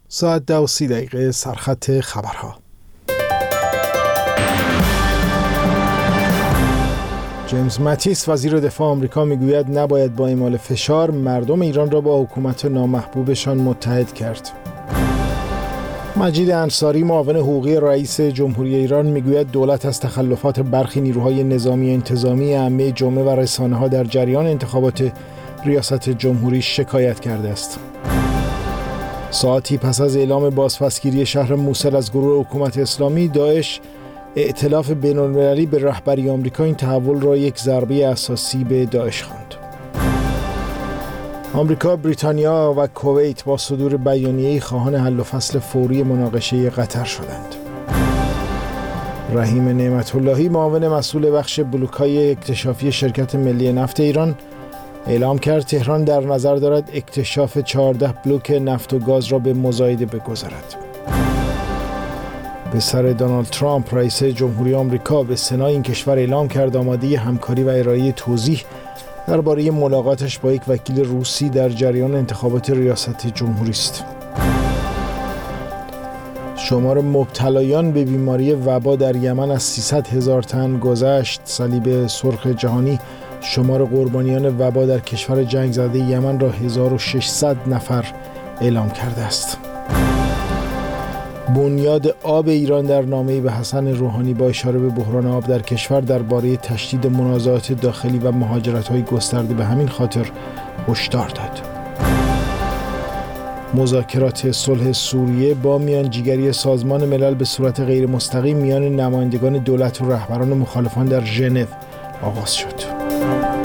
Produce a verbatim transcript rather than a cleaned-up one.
ساعت ده و سی دقیقه سرخط خبرها. جیمز ماتیس وزیر دفاع آمریکا میگوید نباید با اعمال فشار مردم ایران را با حکومت نامحبوبشان متحد کرد. مجید انصاری معاون حقوقی رئیس جمهوری ایران میگوید دولت از تخلفات برخی نیروهای نظامی انتظامی عامه جامعه و رسانه‌ها در جریان انتخابات ریاست جمهوری شکایت کرده است. ساعتی پس از اعلام بازپسگیری شهر موصل از گروه حکومت اسلامی، داعش ائتلاف بین‌المللی به رهبری آمریکا این تحول را یک ضربه اساسی به داعش خواند. آمریکا، بریتانیا و کویت با صدور بیانیه‌ای خواهان حل و فصل فوری مناقشه قطر شدند. رحیم نعمت اللهی معاون مسئول بخش بلوک‌های اکتشافی شرکت ملی نفت ایران اعلام کرد تهران در نظر دارد اکتشاف چهارده بلوک نفت و گاز را به مزایده بگذارد. به سر دونالد ترامپ رئیس جمهوری آمریکا به سنای این کشور اعلام کرد آماده همکاری و ارائه توضیح درباره ملاقاتش با یک وکیل روسی در جریان انتخابات ریاست جمهوری است. شمار مبتلایان به بیماری وبا در یمن از سیصد هزار تن گذشت. صلیب سرخ جهانی شمار قربانیان وبا در کشور جنگ زده یمن را هزار و ششصد نفر اعلام کرده است. بنیاد آب ایران در نامه‌ای به حسن روحانی با اشاره به بحران آب در کشور درباره تشدید منازعات داخلی و مهاجرت‌های گسترده به همین خاطر هشدار داد. مذاکرات صلح سوریه با میانجیگری سازمان ملل به صورت غیر مستقیم میان نمایندگان دولت و رهبران مخالفان در ژنو آغاز شد.